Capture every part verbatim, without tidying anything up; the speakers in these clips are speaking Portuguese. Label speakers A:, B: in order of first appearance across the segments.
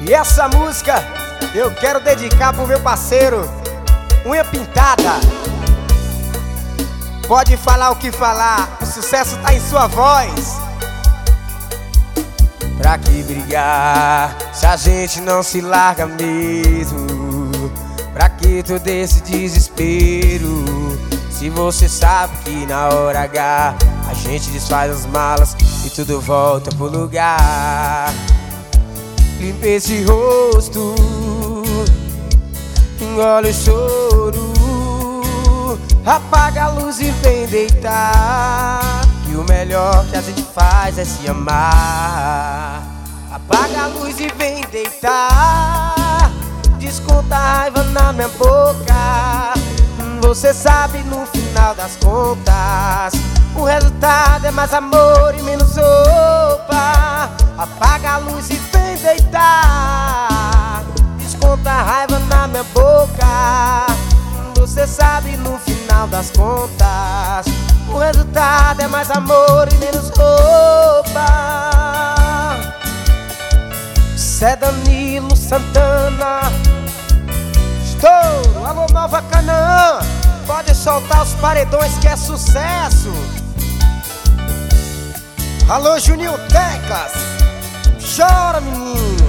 A: E essa música eu quero dedicar pro meu parceiro Unha Pintada. Pode falar o que falar, o sucesso tá em sua voz. Pra que brigar se a gente não se larga mesmo? Pra que todo esse desespero? Se você sabe que na hora H a gente desfaz as malas e tudo volta pro lugar. Limpa esse rosto, engole o choro, apaga a luz e vem deitar. E o melhor que a gente faz é se amar. Apaga a luz e vem deitar. Desconta a raiva na minha boca. Você sabe no final das contas o resultado é mais amor e menos roupa. Apaga a luz e vem deitar. Desconta a raiva na minha boca. Você sabe no final das contas o resultado é mais amor e menos roupa. Cê Danilo Santana. Estouro, alô Nova Canaã. Pode soltar os paredões que é sucesso. Alô Juninho Teclas. Chora, menino.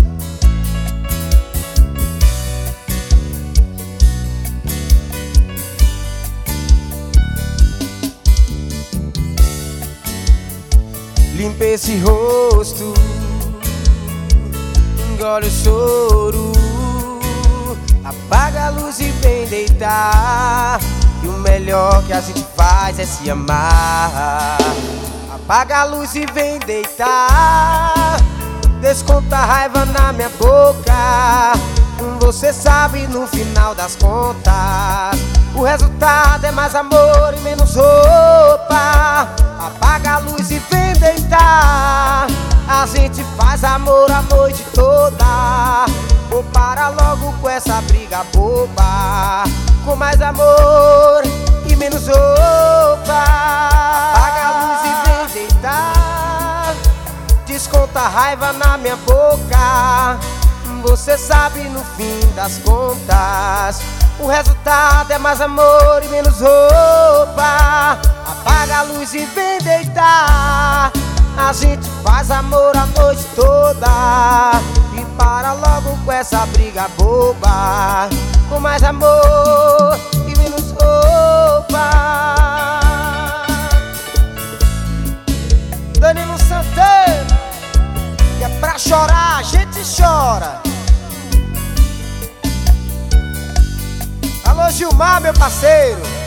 A: Limpa esse rosto, engole o choro, apaga a luz e vem deitar. E o melhor que a gente faz é se amar. Apaga a luz e vem deitar. Desconta a raiva na minha boca. Você sabe no final das contas o resultado é mais amor e menos roupa. Apaga a luz e vem deitar. A gente faz amor a noite toda. Ou para logo com essa briga boba, com mais amor e menos roupa. Apaga a luz e vem deitar. Desconta a raiva na minha boca. Você sabe no fim das contas o resultado é mais amor e menos roupa. Apaga a luz e vem deitar. A gente faz amor a noite toda. E para logo com essa briga boba, com mais amor e menos roupa. Danilo Santana. E é pra chorar, a gente chora. Alô Gilmar, meu parceiro.